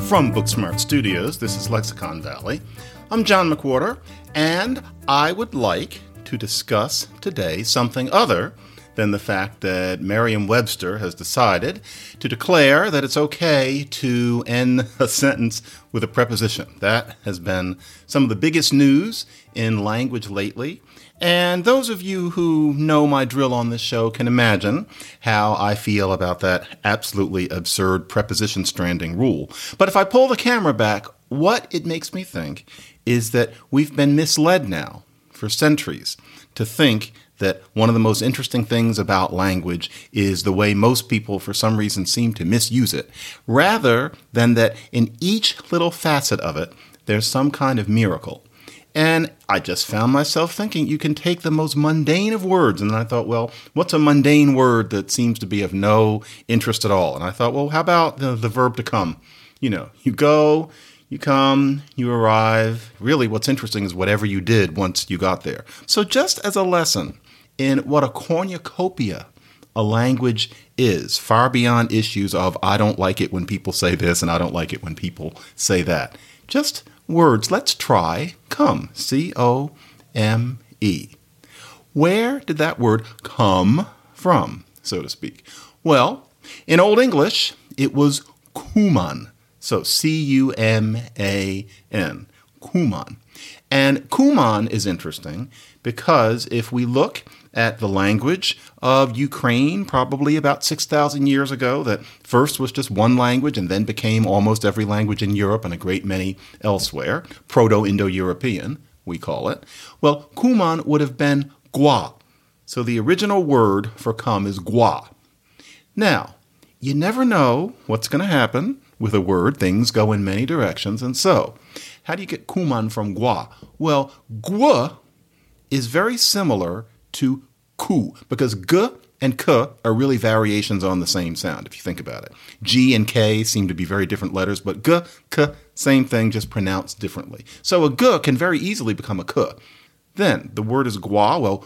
From Booksmart Studios, this is Lexicon Valley. I'm John McWhorter, and I would like to discuss today something other than the fact that Merriam-Webster has decided to declare that it's okay to end a sentence with a preposition. That has been some of the biggest news in language lately. And those of you who know my drill on this show can imagine how I feel about that absolutely absurd preposition stranding rule. But if I pull the camera back, what it makes me think is that we've been misled now for centuries to think that one of the most interesting things about language is the way most people, for some reason, seem to misuse it, rather than that in each little facet of it, there's some kind of miracle. And I just found myself thinking you can take the most mundane of words. And then I thought, well, what's a mundane word that seems to be of no interest at all? And I thought, well, how about the verb to come? You know, you go, you come, you arrive. Really, what's interesting is whatever you did once you got there. So just as a lesson in what a cornucopia a language is, far beyond issues of I don't like it when people say this and I don't like it when people say that. Just words. Let's try come, C-O-M-E. Where did that word come from, so to speak? Well, in Old English, it was kuman. So C-U-M-A-N, kuman. And kuman is interesting because if we look at the language of Ukraine, probably about 6,000 years ago, that first was just one language and then became almost every language in Europe and a great many elsewhere, Proto-Indo-European, we call it. Well, kuman would have been gwa. So the original word for come is gwa. Now, you never know what's going to happen with a word. Things go in many directions. And so, how do you get kuman from gwa? Well, gwa is very similar to ku, because g and k are really variations on the same sound, if you think about it. G and K seem to be very different letters, but g, k, same thing, just pronounced differently. So a g can very easily become a k. Then the word is gwa. Well,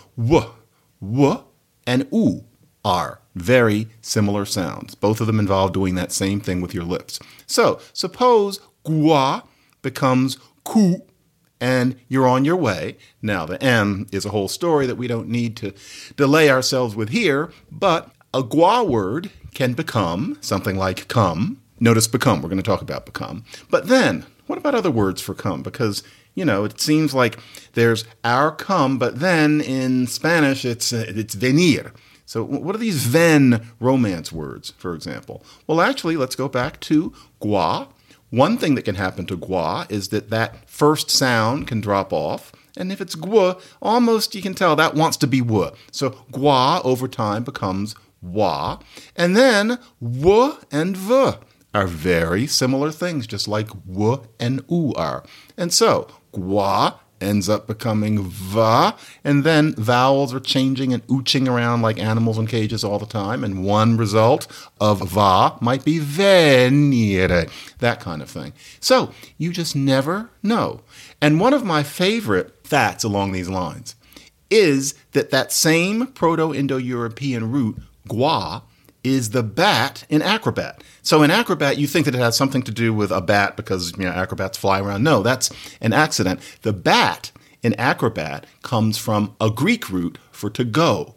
w, and u are very similar sounds. Both of them involve doing that same thing with your lips. So suppose gwa becomes ku, and you're on your way. Now, the M is a whole story that we don't need to delay ourselves with here, but a gwa word can become something like come. Notice become. We're going to talk about become. But then, what about other words for come? Because, you know, it seems like there's our come, but then in Spanish, it's venir. So what are these ven romance words, for example? Well, actually, let's go back to gwa. One thing that can happen to gwa is that first sound can drop off. And if it's gwa, almost you can tell that wants to be w. So gwa over time becomes wa. And then w and v are very similar things, just like w and u are. And so gwa ends up becoming va, and then vowels are changing and ooching around like animals in cages all the time, and one result of va might be venire, that kind of thing. So you just never know. And one of my favorite facts along these lines is that same Proto-Indo-European root, gwa, is the bat in acrobat. So in acrobat, you think that it has something to do with a bat because, you know, acrobats fly around. No, that's an accident. The bat in acrobat comes from a Greek root for to go.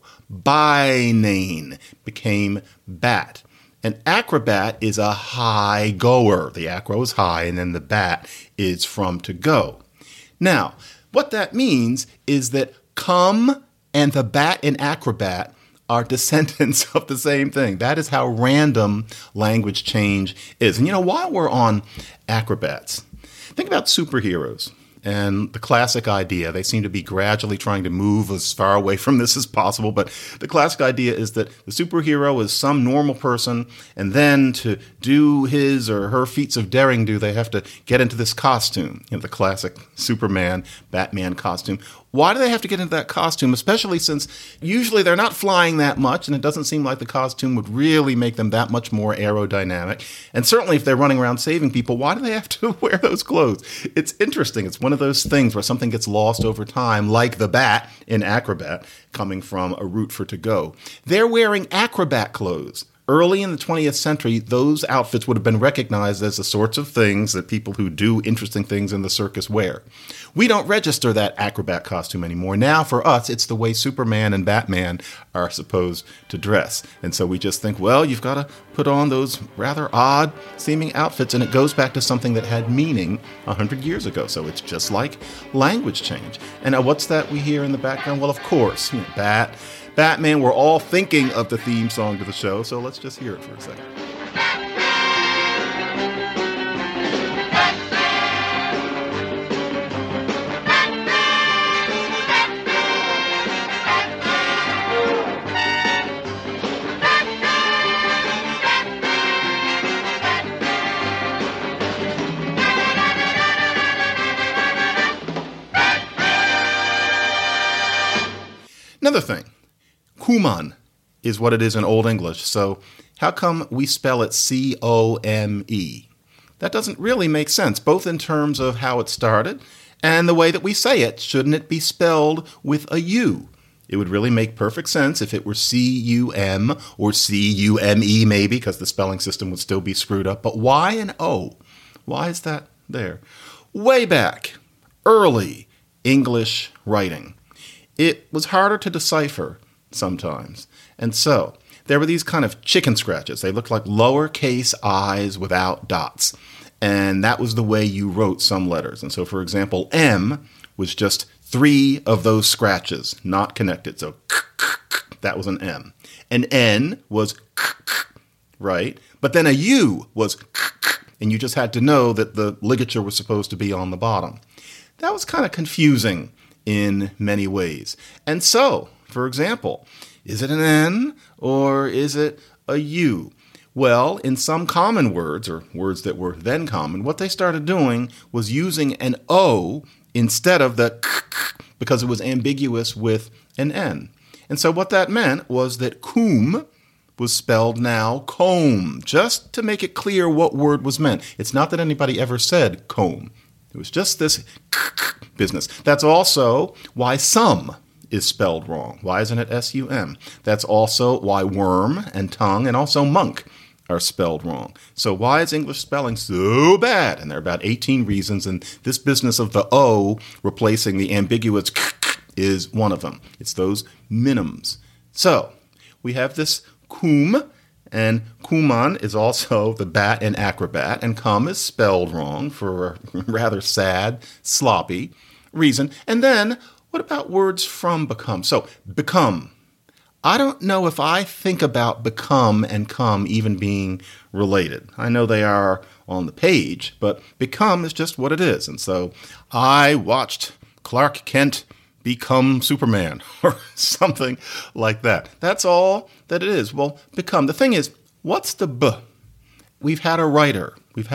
Bainein became bat. An acrobat is a high goer. The acro is high, and then the bat is from to go. Now, what that means is that come and the bat in acrobat are descendants of the same thing. That is how random language change is. And, you know, while we're on acrobats, think about superheroes and the classic idea. They seem to be gradually trying to move as far away from this as possible, but the classic idea is that the superhero is some normal person, and then to do his or her feats of daring do, they have to get into this costume, you know, the classic Superman, Batman costume. Why do they have to get into that costume, especially since usually they're not flying that much, and it doesn't seem like the costume would really make them that much more aerodynamic? And certainly if they're running around saving people, why do they have to wear those clothes? It's interesting. It's one of those things where something gets lost over time, like the bat in acrobat, coming from a root for to go. They're wearing acrobat clothes. Early in the 20th century, those outfits would have been recognized as the sorts of things that people who do interesting things in the circus wear. We don't register that acrobat costume anymore. Now, for us, it's the way Superman and Batman are supposed to dress. And so we just think, well, you've got to put on those rather odd-seeming outfits, and it goes back to something that had meaning 100 years ago. So it's just like language change. And what's that we hear in the background? Well, of course, Batman, we're all thinking of the theme song to the show, so let's just hear it for a second. Another thing. Cuomon is what it is in Old English, so how come we spell it C-O-M-E? That doesn't really make sense, both in terms of how it started and the way that we say it. Shouldn't it be spelled with a U? It would really make perfect sense if it were C-U-M or C-U-M-E maybe, because the spelling system would still be screwed up. But why an O? Why is that there? Way back, early English writing, it was harder to decipher sometimes. And so there were these kind of chicken scratches. They looked like lowercase i's without dots. And that was the way you wrote some letters. And so, for example, M was just 3 of those scratches, not connected. So that was an M. An N was right? But then a U was and you just had to know that the ligature was supposed to be on the bottom. That was kind of confusing in many ways. And so, for example, is it an N or is it a U? Well, in some common words, or words that were then common, what they started doing was using an O instead of the because it was ambiguous with an N. And so what that meant was that coom was spelled now comb, just to make it clear what word was meant. It's not that anybody ever said comb. It was just this business. That's also why some is spelled wrong. Why isn't it S-U-M? That's also why worm and tongue and also monk are spelled wrong. So why is English spelling so bad? And there are about 18 reasons, and this business of the O replacing the ambiguous is one of them. It's those minims. So we have this coom, and Cuomon is also the bat and acrobat, and come is spelled wrong for a rather sad, sloppy reason. And then, what about words from become? So, become. I don't know if I think about become and come even being related. I know they are on the page, but become is just what it is. And so, I watched Clark Kent become Superman or something like that. That's all that it is. Well, become. The thing is, what's the B? We've had a writer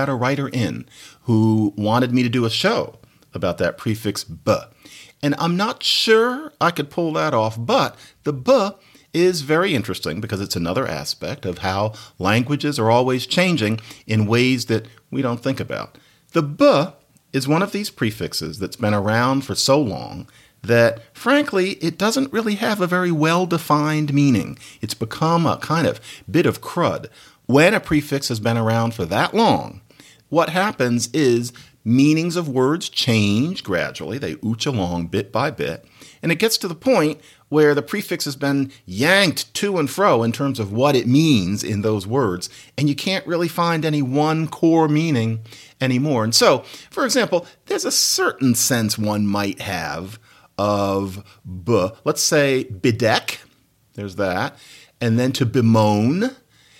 in who wanted me to do a show about that prefix B. And I'm not sure I could pull that off, but the B is very interesting because it's another aspect of how languages are always changing in ways that we don't think about. The B is one of these prefixes that's been around for so long that, frankly, it doesn't really have a very well-defined meaning. It's become a kind of bit of crud. When a prefix has been around for that long, what happens is meanings of words change gradually. They ooch along bit by bit. And it gets to the point where the prefix has been yanked to and fro in terms of what it means in those words, and you can't really find any one core meaning anymore. And so, for example, there's a certain sense one might have of B. Let's say bedeck. There's that. And then to bemoan.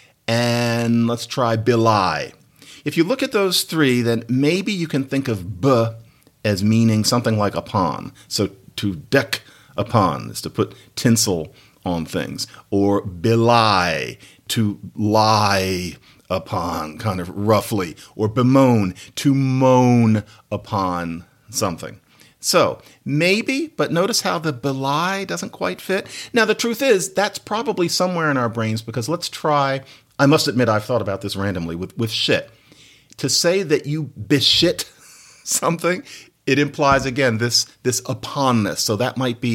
And let's try belie. If you look at those three, then maybe you can think of B as meaning something like upon. So to deck upon is to put tinsel on things. Or belie, to lie upon, kind of roughly. Or bemoan, to moan upon something. So, maybe, but notice how the belie doesn't quite fit. Now, the truth is, that's probably somewhere in our brains, because let's try, I must admit I've thought about this randomly with shit. To say that you beshit something, it implies, again, this uponness. So that might be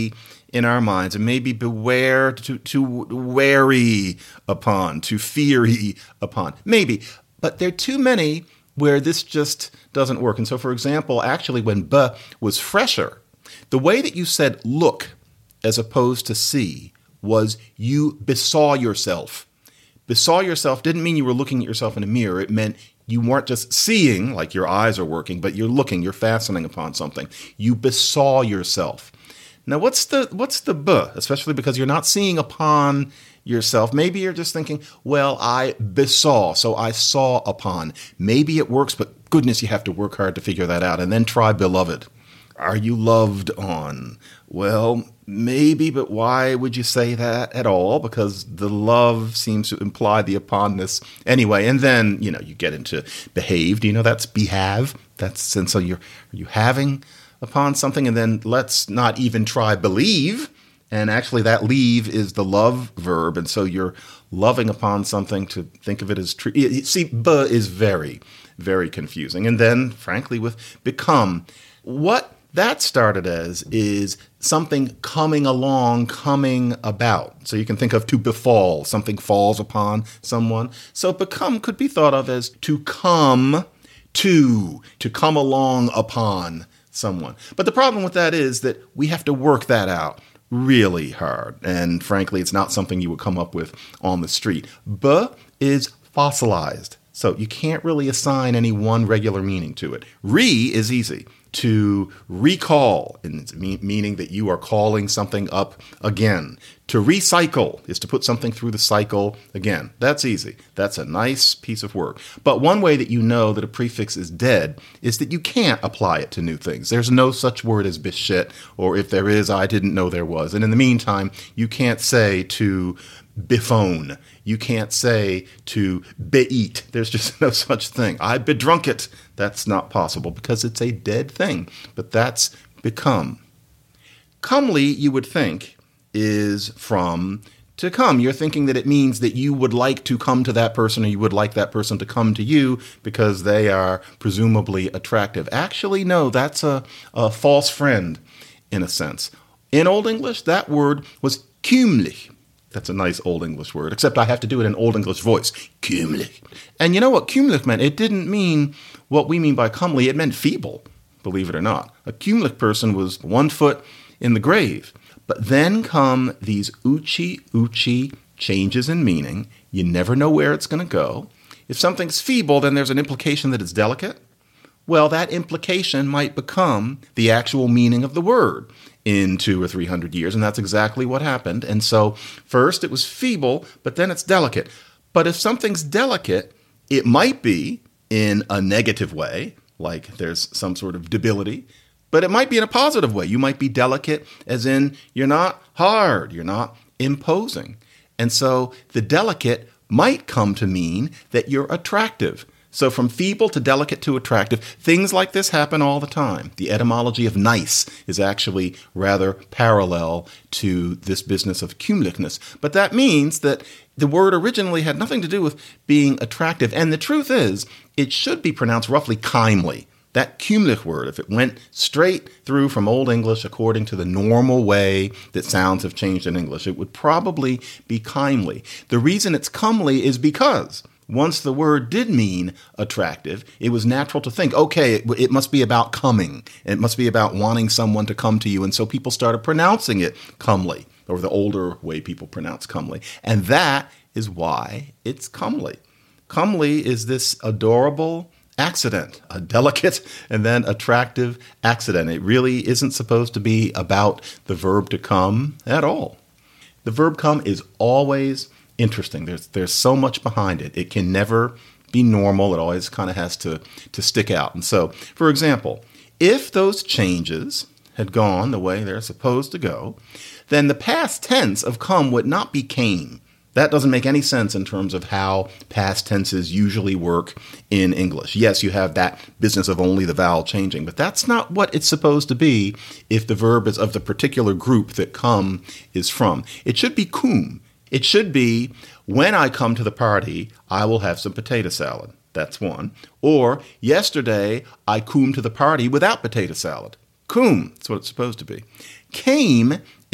in our minds, and maybe beware, to wary upon, to feary upon. Maybe. But there are too many where this just doesn't work. And so, for example, actually when b was fresher, the way that you said look as opposed to see was you besaw yourself. Besaw yourself didn't mean you were looking at yourself in a mirror. It meant you weren't just seeing, like your eyes are working, but you're looking, you're fastening upon something. You besaw yourself. Now, what's the b? Especially because you're not seeing upon yourself. Maybe you're just thinking, well, I besaw, so I saw upon. Maybe it works, but goodness, you have to work hard to figure that out. And then try beloved. Are you loved on? Well, maybe, but why would you say that at all? Because the love seems to imply the uponness anyway. And then, you get into behave. Do you know that's behave? And so are you having upon something? And then let's not even try believe. And actually that leave is the love verb. And so you're loving upon something to think of it as true. See, b is very, very confusing. And then, frankly, with become, what that started as is something coming along, coming about. So you can think of to befall, something falls upon someone. So become could be thought of as to come along upon someone. But the problem with that is that we have to work that out really hard. And frankly, it's not something you would come up with on the street. B is fossilized. So you can't really assign any one regular meaning to it. Re is easy. To recall, meaning that you are calling something up again. To recycle is to put something through the cycle again. That's easy. That's a nice piece of work. But one way that you know that a prefix is dead is that you can't apply it to new things. There's no such word as bishit, or if there is, I didn't know there was. And in the meantime, you can't say to biphone. You can't say to be-eat. There's just no such thing. I bedrunk it. That's not possible because it's a dead thing. But that's become. Comely, you would think, is from to come. You're thinking that it means that you would like to come to that person or you would like that person to come to you because they are presumably attractive. Actually, no, that's a false friend in a sense. In Old English, that word was cumlich. That's a nice Old English word, except I have to do it in Old English voice. Cumlich. And you know what cumlich meant? It didn't mean what we mean by comely. It meant feeble, believe it or not. A cumlich person was 1 foot in the grave. But then come these uchi changes in meaning. You never know where it's going to go. If something's feeble, then there's an implication that it's delicate. Well, that implication might become the actual meaning of the word in 200 or 300 years, and that's exactly what happened. And so first it was feeble, but then it's delicate. But if something's delicate, it might be in a negative way, like there's some sort of debility, but it might be in a positive way. You might be delicate as in you're not hard, you're not imposing. And so the delicate might come to mean that you're attractive. So from feeble to delicate to attractive, things like this happen all the time. The etymology of nice is actually rather parallel to this business of cumlichness. But that means that the word originally had nothing to do with being attractive. And the truth is, it should be pronounced roughly kindly. That cumlich word, if it went straight through from Old English according to the normal way that sounds have changed in English, it would probably be kindly. The reason it's comely is because once the word did mean attractive, it was natural to think, okay, it must be about coming. It must be about wanting someone to come to you. And so people started pronouncing it comely, or the older way people pronounce comely. And that is why it's comely. Comely is this adorable accident, a delicate and then attractive accident. It really isn't supposed to be about the verb to come at all. The verb come is always interesting. There's so much behind it. It can never be normal. It always kind of has to stick out. And so, for example, if those changes had gone the way they're supposed to go, then the past tense of come would not be came. That doesn't make any sense in terms of how past tenses usually work in English. Yes, you have that business of only the vowel changing, but that's not what it's supposed to be if the verb is of the particular group that come is from. It should be cum. It should be, when I come to the party, I will have some potato salad. That's one. Or, yesterday, I cum to the party without potato salad. Cum, that's what it's supposed to be. Came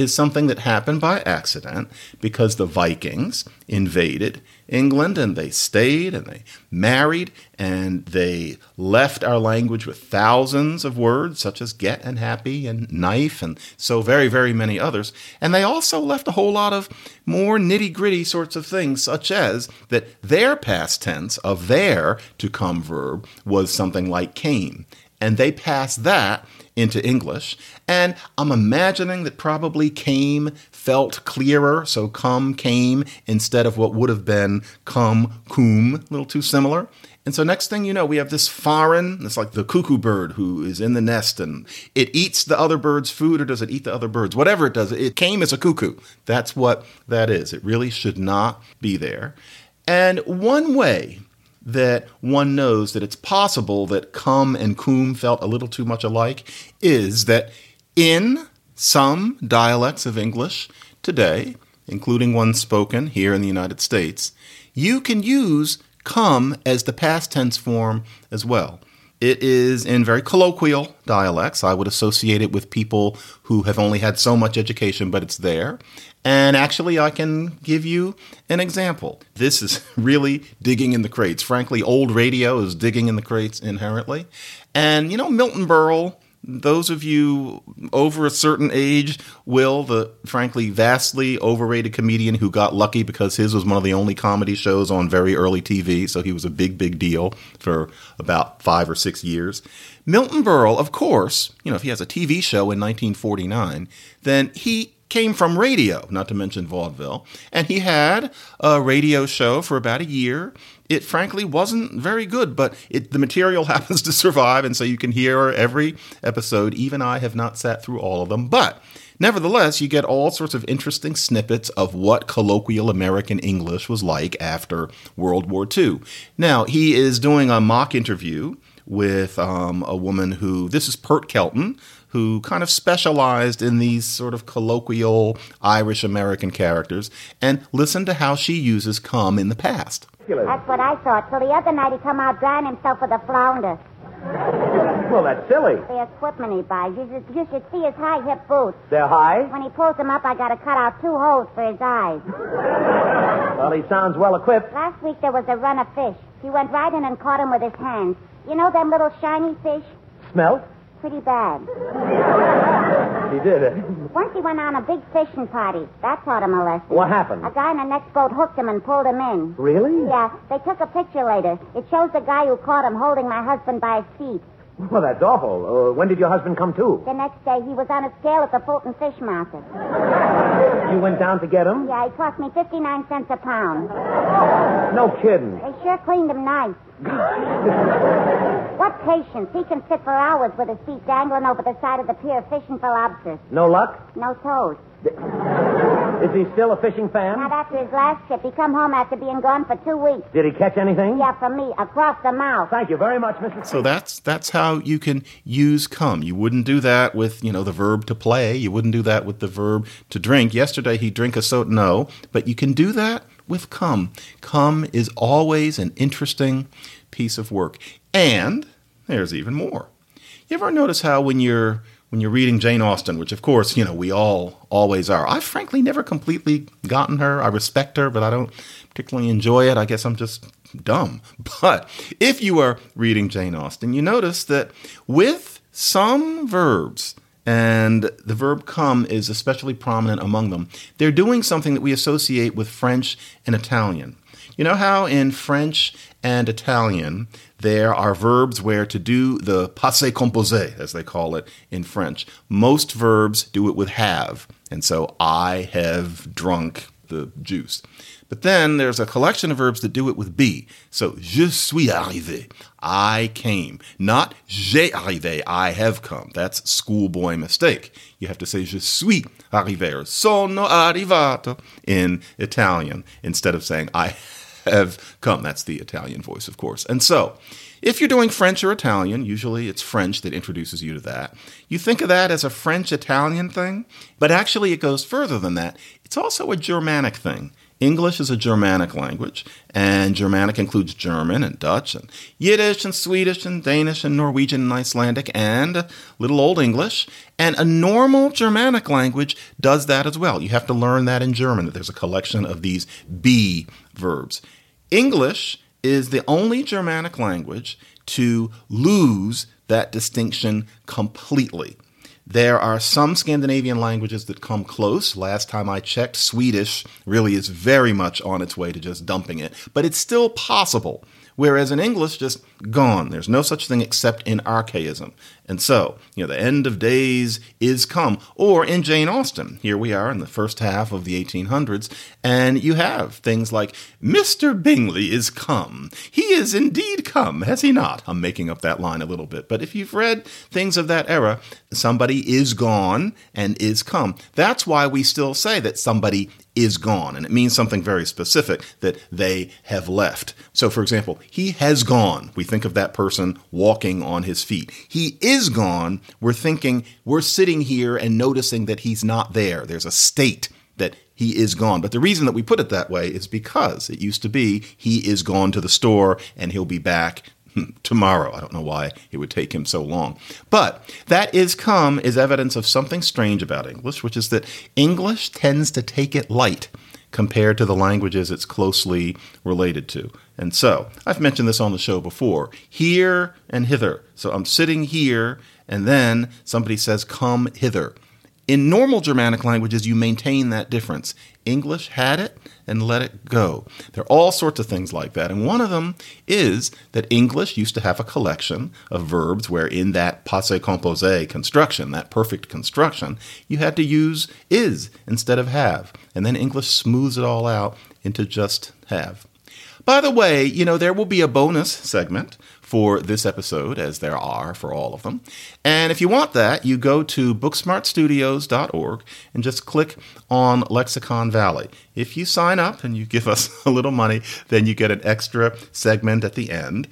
is something that happened by accident because the Vikings invaded England and they stayed and they married and they left our language with thousands of words such as get and happy and knife and so very, very many others. And they also left a whole lot of more nitty-gritty sorts of things, such as that their past tense of their to come verb was something like came. And they passed that into English. And I'm imagining that probably came felt clearer. So come, came, instead of what would have been come, cum, a little too similar. And so next thing you know, we have this foreign, it's like the cuckoo bird who is in the nest and it eats the other bird's food, or does it eat the other birds? Whatever it does, it came as a cuckoo. That's what that is. It really should not be there. And one way that one knows that it's possible that come and cum felt a little too much alike is that in some dialects of English today, including one spoken here in the United States, you can use come as the past tense form as well. It is in very colloquial dialects. I would associate it with people who have only had so much education, but it's there. And actually, I can give you an example. This is really digging in the crates. Frankly, old radio is digging in the crates inherently. And, you know, Milton Berle, those of you over a certain age will, the frankly vastly overrated comedian who got lucky because his was one of the only comedy shows on very early TV, so he was a big, big deal for about 5 or 6 years. Milton Berle, of course, you know, if he has a TV show in 1949, then he came from radio, not to mention vaudeville, and he had a radio show for about a year. It frankly wasn't very good, but the material happens to survive, and so you can hear every episode. Even I have not sat through all of them, but nevertheless, you get all sorts of interesting snippets of what colloquial American English was like after World War II. Now, he is doing a mock interview with a woman who, this is Pert Kelton, who kind of specialized in these sort of colloquial Irish-American characters, and listen to how she uses come in the past. That's what I thought. So the other night he come out drying himself with a flounder. Well, that's silly. The equipment he buys. You should see his high-hip boots. They're high? When he pulls them up, I got to cut out 2 holes for his eyes. Well, he sounds well-equipped. Last week there was a run of fish. He went right in and caught him with his hands. You know them little shiny fish? Smelt? Pretty bad. He did it. Once he went on a big fishing party. That taught him a lesson. What happened? A guy in the next boat hooked him and pulled him in. Really? Yeah, they took a picture later. It shows the guy who caught him holding my husband by his feet. Well, that's awful. When did your husband come to? The next day, he was on a scale at the Fulton Fish Market. You went down to get him? Yeah, he cost me 59 cents a pound. No kidding. They sure cleaned him nice. What patience. He can sit for hours with his feet dangling over the side of the pier fishing for lobsters. No luck? No toes. Is he still a fishing fan? Not after his last trip. He come home after being gone for 2 weeks. Did he catch anything? Yeah, from me, across the mouth. Thank you very much, Mr. So that's how you can use come. You wouldn't do that with, you know, the verb to play. You wouldn't do that with the verb to drink. Yesterday he drink a soda. No, but you can do that with come. Come is always an interesting piece of work. And there's even more. You ever notice how when you're reading Jane Austen, which of course, you know, we all always are. I've frankly never completely gotten her. I respect her, but I don't particularly enjoy it. I guess I'm just dumb. But if you are reading Jane Austen, you notice that with some verbs, and the verb come is especially prominent among them, they're doing something that we associate with French and Italian. You know how in French and Italian there are verbs where to do the passé composé, as they call it in French. Most verbs do it with have, and so I have drunk the juice. But then there's a collection of verbs that do it with be. So, je suis arrivé, I came. Not j'ai arrivé, I have come. That's schoolboy mistake. You have to say je suis arrivé or sono arrivato in Italian instead of saying I have come. That's the Italian voice, of course. And so, if you're doing French or Italian, usually it's French that introduces you to that. You think of that as a French-Italian thing, but actually it goes further than that. It's also a Germanic thing. English is a Germanic language, and Germanic includes German and Dutch and Yiddish and Swedish and Danish and Norwegian and Icelandic and Little Old English. And a normal Germanic language does that as well. You have to learn that in German, that there's a collection of these be verbs. English is the only Germanic language to lose that distinction completely. There are some Scandinavian languages that come close. Last time I checked, Swedish really is very much on its way to just dumping it, but it's still possible. Whereas in English, just gone. There's no such thing except in archaism. And so, the end of days is come. Or in Jane Austen, here we are in the first half of the 1800s, and you have things like, Mr. Bingley is come. He is indeed come, has he not? I'm making up that line a little bit. But if you've read things of that era, somebody is gone and is come. That's why we still say that somebody is gone, and it means something very specific, that they have left. So, for example, he has gone. We think of that person walking on his feet. He is gone. We're sitting here and noticing that he's not there. There's a state that he is gone. But the reason that we put it that way is because it used to be he is gone to the store and he'll be back tomorrow. I don't know why it would take him so long. But that is come is evidence of something strange about English, which is that English tends to take it light compared to the languages it's closely related to. And so, I've mentioned this on the show before, here and hither. So I'm sitting here, and then somebody says, come hither. In normal Germanic languages, you maintain that difference. English had it and let it go. There are all sorts of things like that. And one of them is that English used to have a collection of verbs where in that passé composé construction, that perfect construction, you had to use is instead of have. And then English smooths it all out into just have. By the way, there will be a bonus segment for this episode, as there are for all of them. And if you want that, you go to booksmartstudios.org and just click on Lexicon Valley. If you sign up and you give us a little money, then you get an extra segment at the end.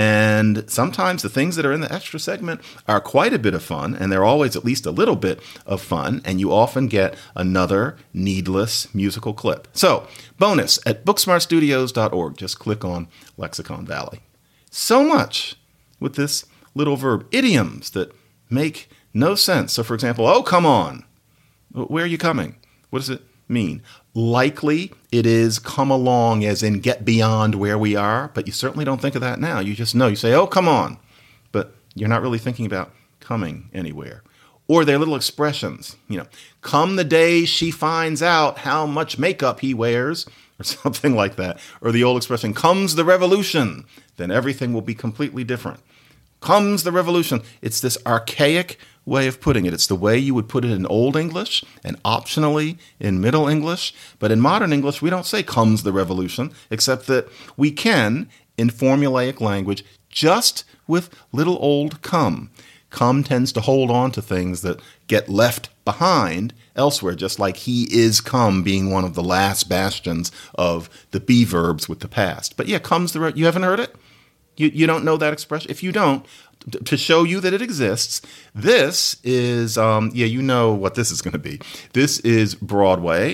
And sometimes the things that are in the extra segment are quite a bit of fun, and they're always at least a little bit of fun, and you often get another needless musical clip. So, bonus at booksmartstudios.org. Just click on Lexicon Valley. So much with this little verb. Idioms that make no sense. So, for example, oh, come on. Where are you coming? What does it mean? Likely it is come along as in get beyond where we are, but you certainly don't think of that now. You just know. You say, oh, come on. But you're not really thinking about coming anywhere. Or their little expressions, come the day she finds out how much makeup he wears, or something like that. Or the old expression, comes the revolution, then everything will be completely different. Comes the revolution. It's this archaic way of putting it. It's the way you would put it in Old English and optionally in Middle English. But in modern English, we don't say comes the revolution, except that we can, in formulaic language, just with little old come. Come tends to hold on to things that get left behind elsewhere, just like he is come being one of the last bastions of the be verbs with the past. But yeah, comes the you haven't heard it? You don't know that expression? If you don't, to show you that it exists, this is, you know what this is going to be. This is Broadway,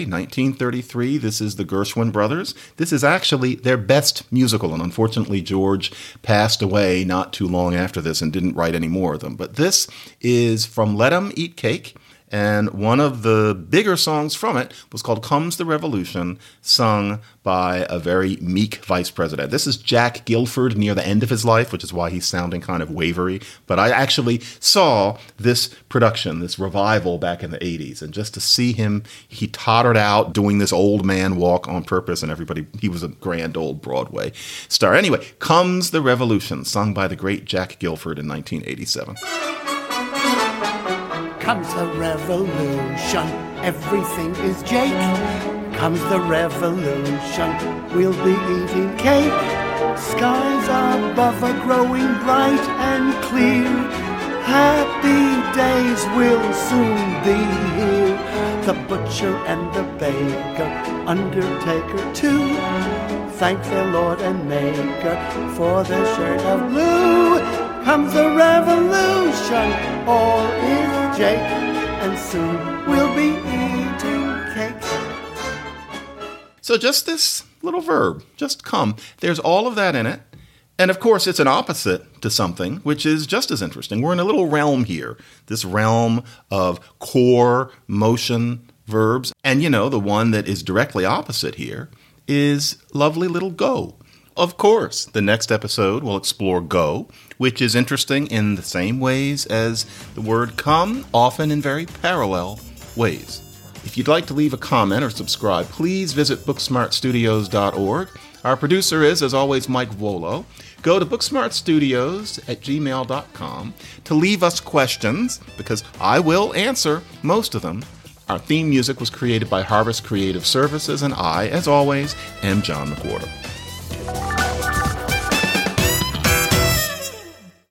1933. This is the Gershwin Brothers. This is actually their best musical, and unfortunately George passed away not too long after this and didn't write any more of them. But this is from Let 'Em Eat Cake. And one of the bigger songs from it was called Comes the Revolution, sung by a very meek vice president. This is Jack Gilford near the end of his life, which is why he's sounding kind of wavery. But I actually saw this production, this revival back in the 80s. And just to see him, he tottered out doing this old man walk on purpose. And everybody, he was a grand old Broadway star. Anyway, Comes the Revolution, sung by the great Jack Gilford in 1987. Comes the revolution, everything is Jake. Comes the revolution, we'll be eating cake. Skies above are growing bright and clear. Happy days will soon be here. The butcher and the baker, undertaker too, thank their Lord and Maker for their shirt of blue. Comes the revolution, all is Jake, and soon we'll be eating cake. So just this little verb, just come. There's all of that in it. And of course, it's an opposite to something, which is just as interesting. We're in a little realm here, this realm of core motion verbs. And the one that is directly opposite here is lovely little go. Of course, the next episode will explore go, which is interesting in the same ways as the word come, often in very parallel ways. If you'd like to leave a comment or subscribe, please visit booksmartstudios.org. Our producer is, as always, Mike Volo. Go to booksmartstudios@gmail.com to leave us questions, because I will answer most of them. Our theme music was created by Harvest Creative Services, and I, as always, am John McWhorter.